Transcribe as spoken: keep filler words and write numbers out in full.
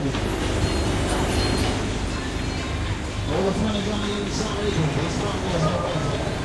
All the fun is on the inside. This one was